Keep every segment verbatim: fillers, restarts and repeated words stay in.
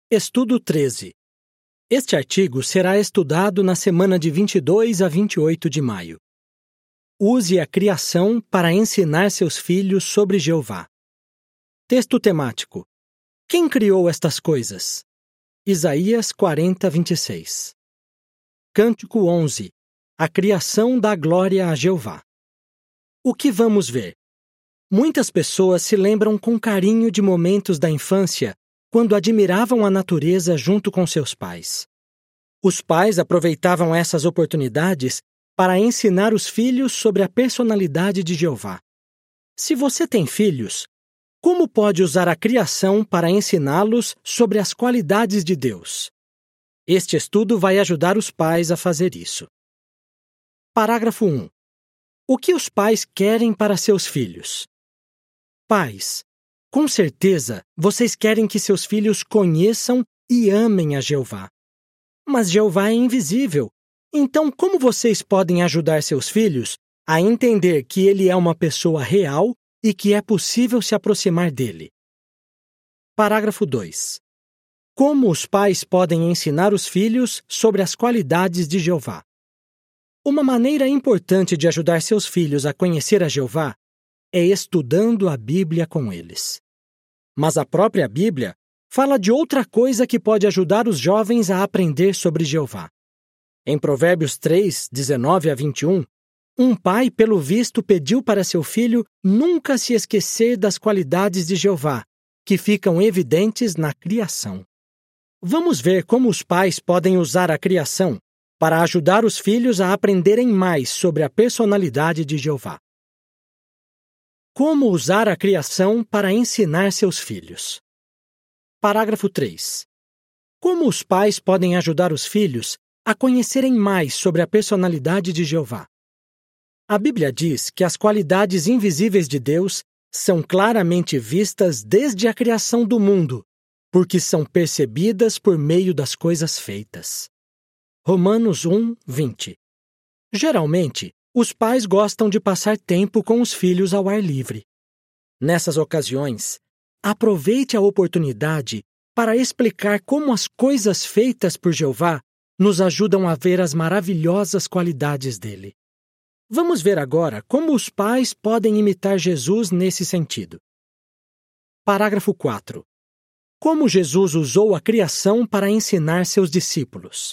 Estudo treze. Este artigo será estudado na semana de vinte e dois a vinte e oito de maio. Use a criação para ensinar seus filhos sobre Jeová. Texto temático. Quem criou estas coisas? Isaías quarenta, vinte e seis. Cântico onze. A criação dá glória a Jeová. O que vamos ver? Muitas pessoas se lembram com carinho de momentos da infância quando admiravam a natureza junto com seus pais. Os pais aproveitavam essas oportunidades para ensinar os filhos sobre a personalidade de Jeová. Se você tem filhos, como pode usar a criação para ensiná-los sobre as qualidades de Deus? Este estudo vai ajudar os pais a fazer isso. Parágrafo um. O que os pais querem para seus filhos? Pais, com certeza vocês querem que seus filhos conheçam e amem a Jeová. Mas Jeová é invisível, então como vocês podem ajudar seus filhos a entender que ele é uma pessoa real e que é possível se aproximar dele? Parágrafo dois. Como os pais podem ensinar os filhos sobre as qualidades de Jeová? Uma maneira importante de ajudar seus filhos a conhecer a Jeová é estudando a Bíblia com eles. Mas a própria Bíblia fala de outra coisa que pode ajudar os jovens a aprender sobre Jeová. Em Provérbios três, dezenove a vinte e um, um pai, pelo visto, pediu para seu filho nunca se esquecer das qualidades de Jeová, que ficam evidentes na criação. Vamos ver como os pais podem usar a criação para ajudar os filhos a aprenderem mais sobre a personalidade de Jeová. Como usar a criação para ensinar seus filhos? Parágrafo três. Como os pais podem ajudar os filhos a conhecerem mais sobre a personalidade de Jeová? A Bíblia diz que as qualidades invisíveis de Deus são claramente vistas desde a criação do mundo, porque são percebidas por meio das coisas feitas. Romanos um, vinte. Geralmente, os pais gostam de passar tempo com os filhos ao ar livre. Nessas ocasiões, aproveite a oportunidade para explicar como as coisas feitas por Jeová nos ajudam a ver as maravilhosas qualidades dele. Vamos ver agora como os pais podem imitar Jesus nesse sentido. Parágrafo quatro. Como Jesus usou a criação para ensinar seus discípulos?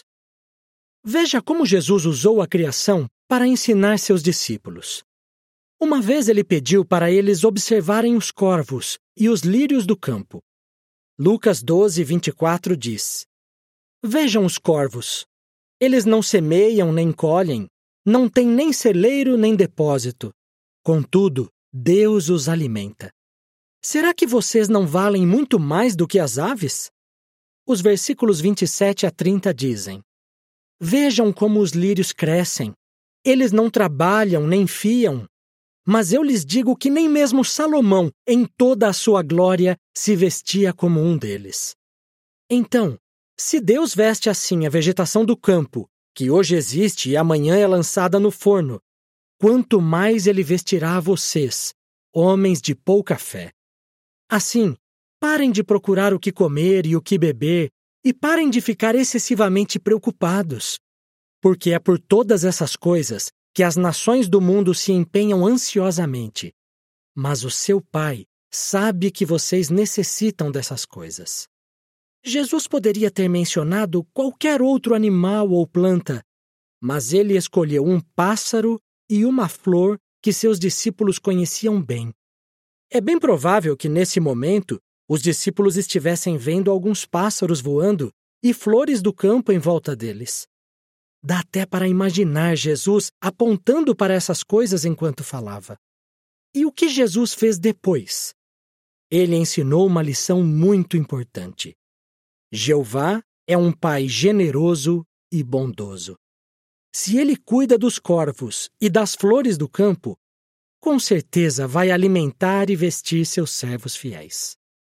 Veja como Jesus usou a criação para ensinar seus discípulos. Uma vez ele pediu para eles observarem os corvos e os lírios do campo. Lucas doze, vinte e quatro diz: Vejam os corvos. Eles não semeiam nem colhem, não têm nem celeiro nem depósito. Contudo, Deus os alimenta. Será que vocês não valem muito mais do que as aves? Os versículos vinte e sete a trinta dizem: Vejam como os lírios crescem. Eles não trabalham nem fiam. Mas eu lhes digo que nem mesmo Salomão, em toda a sua glória, se vestia como um deles. Então, se Deus veste assim a vegetação do campo, que hoje existe e amanhã é lançada no forno, quanto mais ele vestirá a vocês, homens de pouca fé. Assim, parem de procurar o que comer e o que beber, e parem de ficar excessivamente preocupados. Porque é por todas essas coisas que as nações do mundo se empenham ansiosamente. Mas o seu Pai sabe que vocês necessitam dessas coisas. Jesus poderia ter mencionado qualquer outro animal ou planta, mas ele escolheu um pássaro e uma flor que seus discípulos conheciam bem. É bem provável que, nesse momento, os discípulos estivessem vendo alguns pássaros voando e flores do campo em volta deles. Dá até para imaginar Jesus apontando para essas coisas enquanto falava. E o que Jesus fez depois? Ele ensinou uma lição muito importante. Jeová é um pai generoso e bondoso. Se ele cuida dos corvos e das flores do campo, com certeza vai alimentar e vestir seus servos fiéis.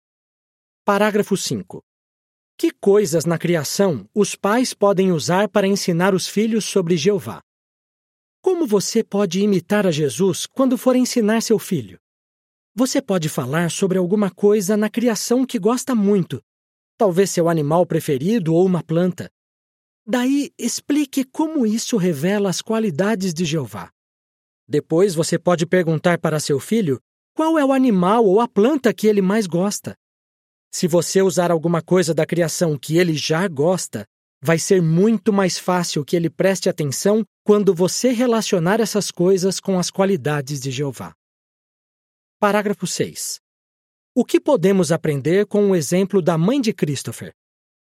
Parágrafo cinco. Que coisas na criação os pais podem usar para ensinar os filhos sobre Jeová? Como você pode imitar a Jesus quando for ensinar seu filho? Você pode falar sobre alguma coisa na criação que gosta muito, talvez seu animal preferido ou uma planta. Daí, explique como isso revela as qualidades de Jeová. Depois, você pode perguntar para seu filho qual é o animal ou a planta que ele mais gosta. Se você usar alguma coisa da criação que ele já gosta, vai ser muito mais fácil que ele preste atenção quando você relacionar essas coisas com as qualidades de Jeová. Parágrafo seis. O que podemos aprender com o exemplo da mãe de Christopher?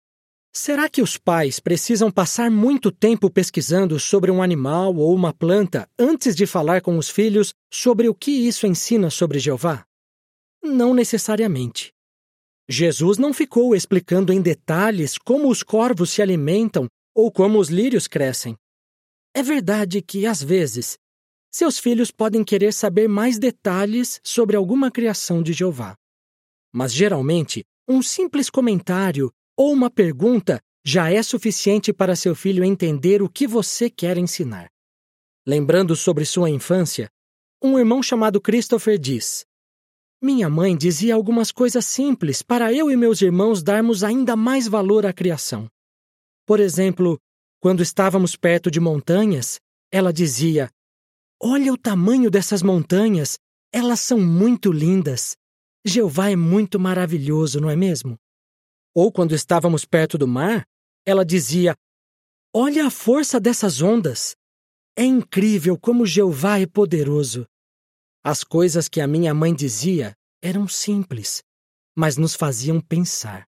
Será que os pais precisam passar muito tempo pesquisando sobre um animal ou uma planta antes de falar com os filhos sobre o que isso ensina sobre Jeová? Não necessariamente. Jesus não ficou explicando em detalhes como os corvos se alimentam ou como os lírios crescem. É verdade que, às vezes, seus filhos podem querer saber mais detalhes sobre alguma criação de Jeová. Mas, geralmente, um simples comentário ou uma pergunta já é suficiente para seu filho entender o que você quer ensinar. Lembrando sobre sua infância, um irmão chamado Christopher diz: minha mãe dizia algumas coisas simples para eu e meus irmãos darmos ainda mais valor à criação. Por exemplo, quando estávamos perto de montanhas, ela dizia: olha o tamanho dessas montanhas, elas são muito lindas. Jeová é muito maravilhoso, não é mesmo? Ou quando estávamos perto do mar, ela dizia: olha a força dessas ondas. É incrível como Jeová é poderoso. As coisas que a minha mãe dizia eram simples, mas nos faziam pensar.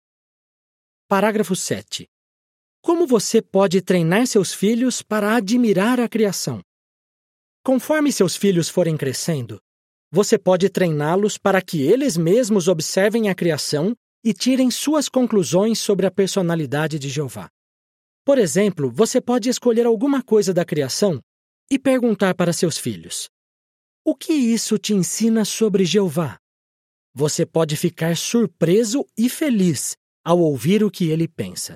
Parágrafo sete. Como você pode treinar seus filhos para admirar a criação? Conforme seus filhos forem crescendo, você pode treiná-los para que eles mesmos observem a criação e tirem suas conclusões sobre a personalidade de Jeová. Por exemplo, você pode escolher alguma coisa da criação e perguntar para seus filhos: o que isso te ensina sobre Jeová? Você pode ficar surpreso e feliz ao ouvir o que ele pensa.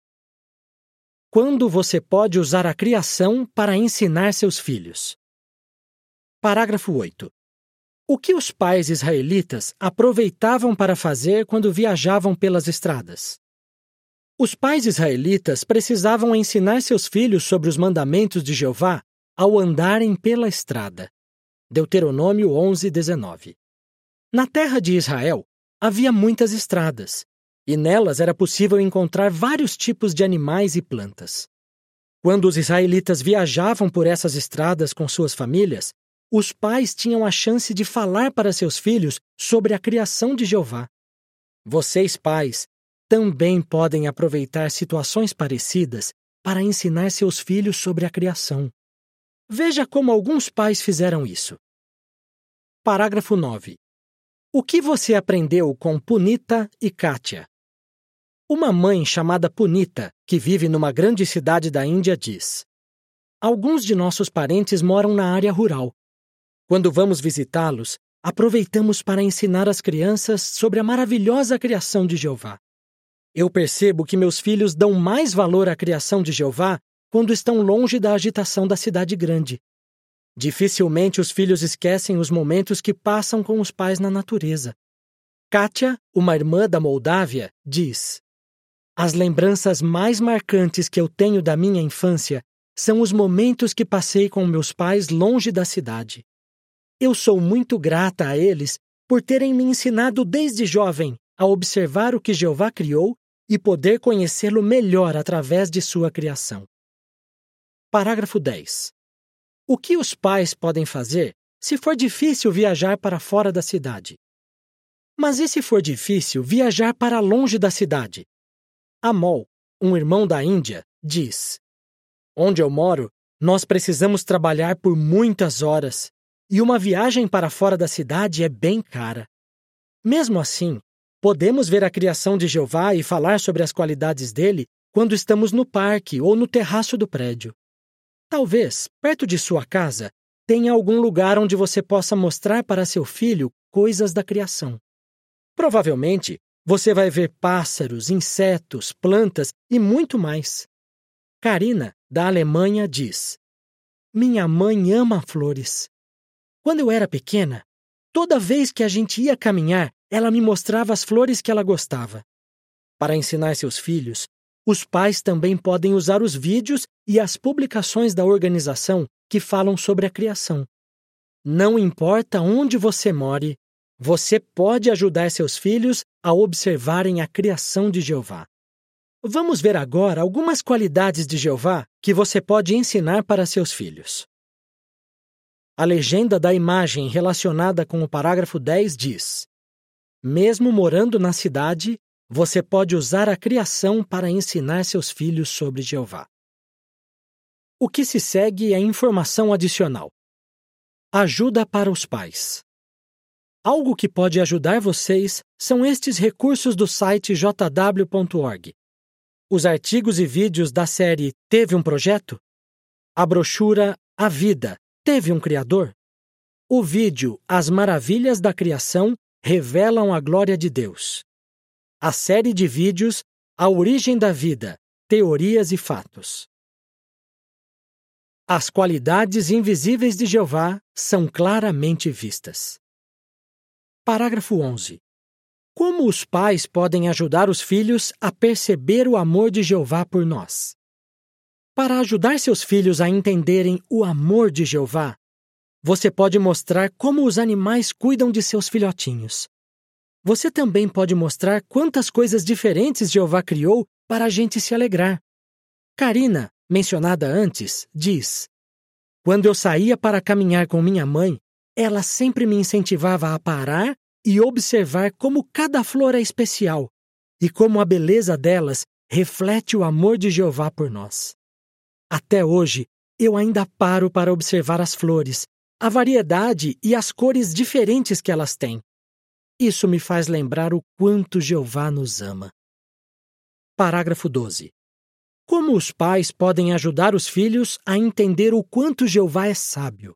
Quando você pode usar a criação para ensinar seus filhos? Parágrafo oito. O que os pais israelitas aproveitavam para fazer quando viajavam pelas estradas? Os pais israelitas precisavam ensinar seus filhos sobre os mandamentos de Jeová ao andarem pela estrada. Deuteronômio onze, dezenove. Na terra de Israel, havia muitas estradas, e nelas era possível encontrar vários tipos de animais e plantas. Quando os israelitas viajavam por essas estradas com suas famílias, os pais tinham a chance de falar para seus filhos sobre a criação de Jeová. Vocês, pais, também podem aproveitar situações parecidas para ensinar seus filhos sobre a criação. Veja como alguns pais fizeram isso. Parágrafo nove. O que você aprendeu com Punita e Katia? Uma mãe chamada Punita, que vive numa grande cidade da Índia, diz: alguns de nossos parentes moram na área rural. Quando vamos visitá-los, aproveitamos para ensinar as crianças sobre a maravilhosa criação de Jeová. Eu percebo que meus filhos dão mais valor à criação de Jeová quando estão longe da agitação da cidade grande. Dificilmente os filhos esquecem os momentos que passam com os pais na natureza. Katia, uma irmã da Moldávia, diz: as lembranças mais marcantes que eu tenho da minha infância são os momentos que passei com meus pais longe da cidade. Eu sou muito grata a eles por terem me ensinado desde jovem a observar o que Jeová criou e poder conhecê-lo melhor através de sua criação. Parágrafo dez. O que os pais podem fazer se for difícil viajar para fora da cidade? Mas e se for difícil viajar para longe da cidade? Amol, um irmão da Índia, diz: onde eu moro, nós precisamos trabalhar por muitas horas, e uma viagem para fora da cidade é bem cara. Mesmo assim, podemos ver a criação de Jeová e falar sobre as qualidades dele quando estamos no parque ou no terraço do prédio. Talvez, perto de sua casa, tenha algum lugar onde você possa mostrar para seu filho coisas da criação. Provavelmente, você vai ver pássaros, insetos, plantas e muito mais. Karina, da Alemanha, diz: minha mãe ama flores. Quando eu era pequena, toda vez que a gente ia caminhar, ela me mostrava as flores que ela gostava. Para ensinar seus filhos, os pais também podem usar os vídeos e as publicações da organização que falam sobre a criação. Não importa onde você more, você pode ajudar seus filhos a observarem a criação de Jeová. Vamos ver agora algumas qualidades de Jeová que você pode ensinar para seus filhos. A legenda da imagem relacionada com o parágrafo dez diz: mesmo morando na cidade, você pode usar a criação para ensinar seus filhos sobre Jeová. O que se segue é informação adicional. Ajuda para os pais. Algo que pode ajudar vocês são estes recursos do site j w ponto org. Os artigos e vídeos da série Teve um Projeto? A brochura A Vida Teve um Criador? O vídeo As Maravilhas da Criação Revelam a Glória de Deus. A série de vídeos A Origem da Vida, Teorias e Fatos. As qualidades invisíveis de Jeová são claramente vistas. Parágrafo onze. Como os pais podem ajudar os filhos a perceber o amor de Jeová por nós? Para ajudar seus filhos a entenderem o amor de Jeová, você pode mostrar como os animais cuidam de seus filhotinhos. Você também pode mostrar quantas coisas diferentes Jeová criou para a gente se alegrar. Karina, mencionada antes, diz: quando eu saía para caminhar com minha mãe, ela sempre me incentivava a parar e observar como cada flor é especial e como a beleza delas reflete o amor de Jeová por nós. Até hoje, eu ainda paro para observar as flores, a variedade e as cores diferentes que elas têm. Isso me faz lembrar o quanto Jeová nos ama. Parágrafo doze. Como os pais podem ajudar os filhos a entender o quanto Jeová é sábio?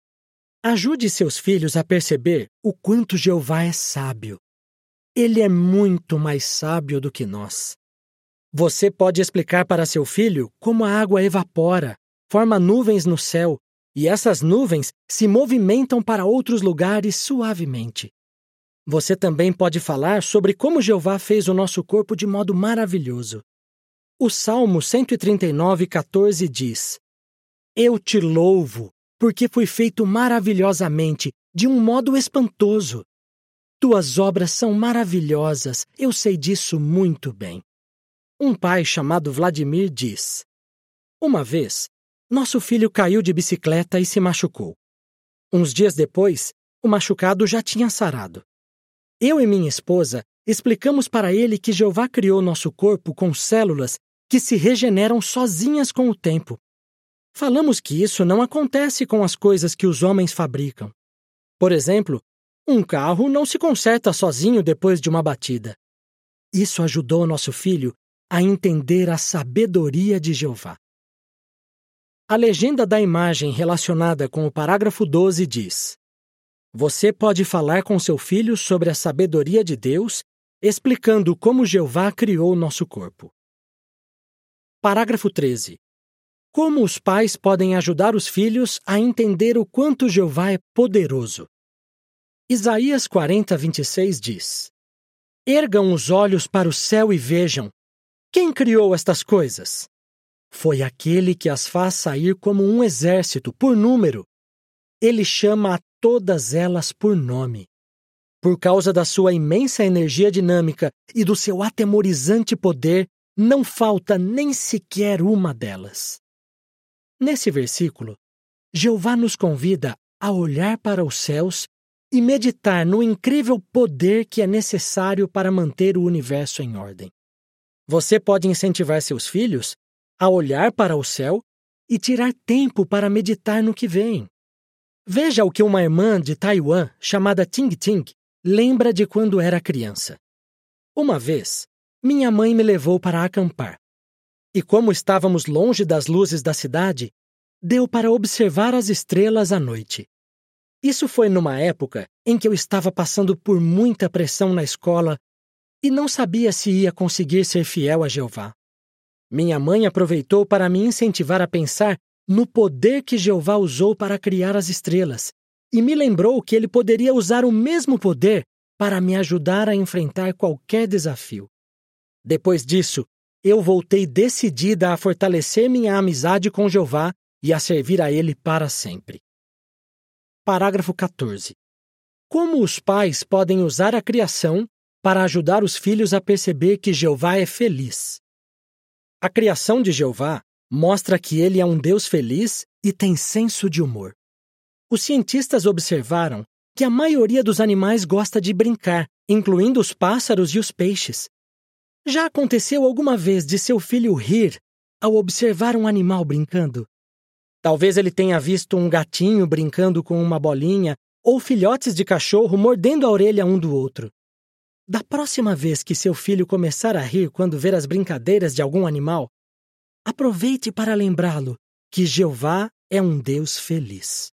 Ajude seus filhos a perceber o quanto Jeová é sábio. Ele é muito mais sábio do que nós. Você pode explicar para seu filho como a água evapora, forma nuvens no céu, e essas nuvens se movimentam para outros lugares suavemente. Você também pode falar sobre como Jeová fez o nosso corpo de modo maravilhoso. O Salmo cento e trinta e nove, quatorze diz: eu te louvo, porque fui feito maravilhosamente, de um modo espantoso. Tuas obras são maravilhosas, eu sei disso muito bem. Um pai chamado Vladimir diz: uma vez, nosso filho caiu de bicicleta e se machucou. Uns dias depois, o machucado já tinha sarado. Eu e minha esposa explicamos para ele que Jeová criou nosso corpo com células que se regeneram sozinhas com o tempo. Falamos que isso não acontece com as coisas que os homens fabricam. Por exemplo, um carro não se conserta sozinho depois de uma batida. Isso ajudou nosso filho a entender a sabedoria de Jeová. A legenda da imagem relacionada com o parágrafo doze diz: você pode falar com seu filho sobre a sabedoria de Deus, explicando como Jeová criou nosso corpo. Parágrafo treze. Como os pais podem ajudar os filhos a entender o quanto Jeová é poderoso? Isaías quarenta, vinte e seis diz: ergam os olhos para o céu e vejam. Quem criou estas coisas? Foi aquele que as faz sair como um exército, por número. Ele chama a todas elas por nome. Por causa da sua imensa energia dinâmica e do seu atemorizante poder, não falta nem sequer uma delas. Nesse versículo, Jeová nos convida a olhar para os céus e meditar no incrível poder que é necessário para manter o universo em ordem. Você pode incentivar seus filhos a olhar para o céu e tirar tempo para meditar no que vem. Veja o que uma irmã de Taiwan, chamada Ting Ting, lembra de quando era criança. Uma vez, minha mãe me levou para acampar. E como estávamos longe das luzes da cidade, deu para observar as estrelas à noite. Isso foi numa época em que eu estava passando por muita pressão na escola e não sabia se ia conseguir ser fiel a Jeová. Minha mãe aproveitou para me incentivar a pensar no poder que Jeová usou para criar as estrelas e me lembrou que ele poderia usar o mesmo poder para me ajudar a enfrentar qualquer desafio. Depois disso, eu voltei decidida a fortalecer minha amizade com Jeová e a servir a Ele para sempre. Parágrafo quatorze. Como os pais podem usar a criação para ajudar os filhos a perceber que Jeová é feliz? A criação de Jeová mostra que ele é um Deus feliz e tem senso de humor. Os cientistas observaram que a maioria dos animais gosta de brincar, incluindo os pássaros e os peixes. Já aconteceu alguma vez de seu filho rir ao observar um animal brincando? Talvez ele tenha visto um gatinho brincando com uma bolinha ou filhotes de cachorro mordendo a orelha um do outro. Da próxima vez que seu filho começar a rir quando ver as brincadeiras de algum animal, aproveite para lembrá-lo que Jeová é um Deus feliz.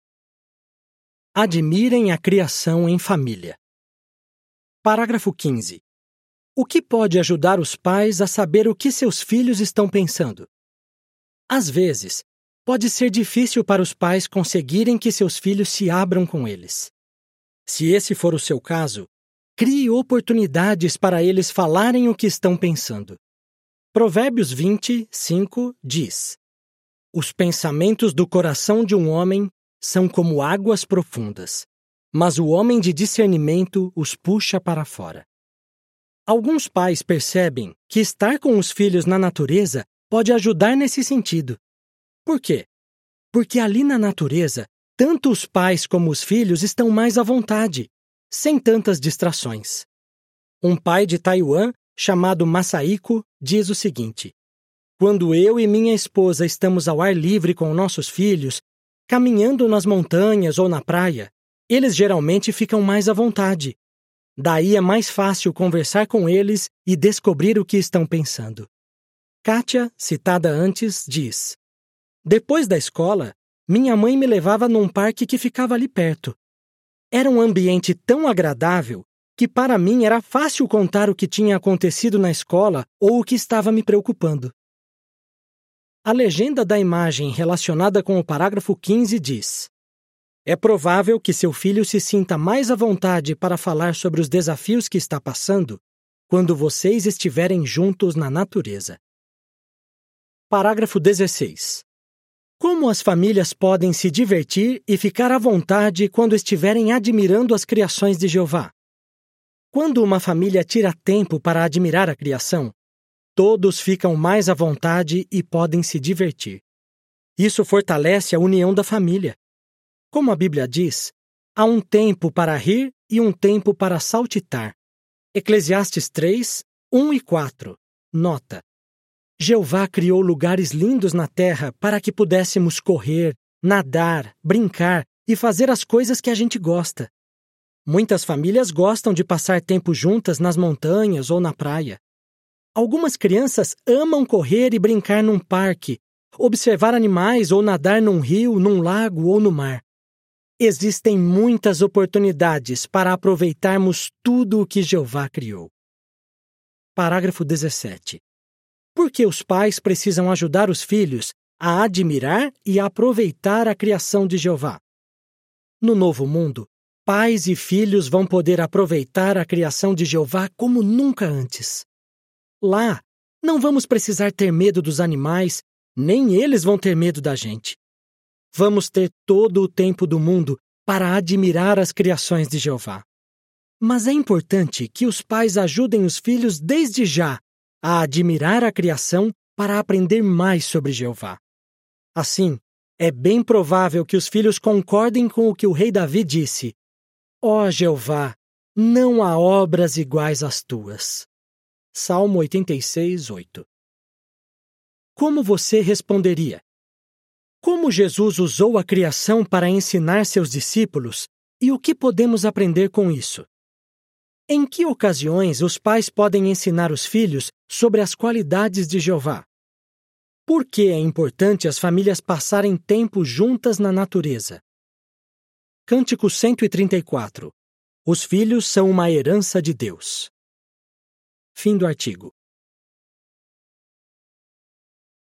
Admirem a criação em família. Parágrafo quinze. O que pode ajudar os pais a saber o que seus filhos estão pensando? Às vezes, pode ser difícil para os pais conseguirem que seus filhos se abram com eles. Se esse for o seu caso, crie oportunidades para eles falarem o que estão pensando. Provérbios vinte, cinco diz: Os pensamentos do coração de um homem são como águas profundas, mas o homem de discernimento os puxa para fora. Alguns pais percebem que estar com os filhos na natureza pode ajudar nesse sentido. Por quê? Porque ali na natureza, tanto os pais como os filhos estão mais à vontade, sem tantas distrações. Um pai de Taiwan, chamado Masahiko, diz o seguinte: Quando eu e minha esposa estamos ao ar livre com nossos filhos, caminhando nas montanhas ou na praia, eles geralmente ficam mais à vontade. Daí é mais fácil conversar com eles e descobrir o que estão pensando. Kátia, citada antes, diz: Depois da escola, minha mãe me levava num parque que ficava ali perto. Era um ambiente tão agradável que para mim era fácil contar o que tinha acontecido na escola ou o que estava me preocupando. A legenda da imagem relacionada com o parágrafo quinze diz: É provável que seu filho se sinta mais à vontade para falar sobre os desafios que está passando quando vocês estiverem juntos na natureza. Parágrafo dezesseis. Como as famílias podem se divertir e ficar à vontade quando estiverem admirando as criações de Jeová? Quando uma família tira tempo para admirar a criação, todos ficam mais à vontade e podem se divertir. Isso fortalece a união da família. Como a Bíblia diz, há um tempo para rir e um tempo para saltitar. Eclesiastes três, um e quatro. Nota: Jeová criou lugares lindos na terra para que pudéssemos correr, nadar, brincar e fazer as coisas que a gente gosta. Muitas famílias gostam de passar tempo juntas nas montanhas ou na praia. Algumas crianças amam correr e brincar num parque, observar animais ou nadar num rio, num lago ou no mar. Existem muitas oportunidades para aproveitarmos tudo o que Jeová criou. Parágrafo dezessete. Por que os pais precisam ajudar os filhos a admirar e a aproveitar a criação de Jeová? No novo mundo, pais e filhos vão poder aproveitar a criação de Jeová como nunca antes. Lá, não vamos precisar ter medo dos animais, nem eles vão ter medo da gente. Vamos ter todo o tempo do mundo para admirar as criações de Jeová. Mas é importante que os pais ajudem os filhos desde já a admirar a criação para aprender mais sobre Jeová. Assim, é bem provável que os filhos concordem com o que o rei Davi disse: Ó Jeová, não há obras iguais às tuas. Salmo oitenta e seis, oito. Como você responderia? Como Jesus usou a criação para ensinar seus discípulos e o que podemos aprender com isso? Em que ocasiões os pais podem ensinar os filhos sobre as qualidades de Jeová? Por que é importante as famílias passarem tempo juntas na natureza? Cântico cento e trinta e quatro. Os filhos são uma herança de Deus. Fim do artigo.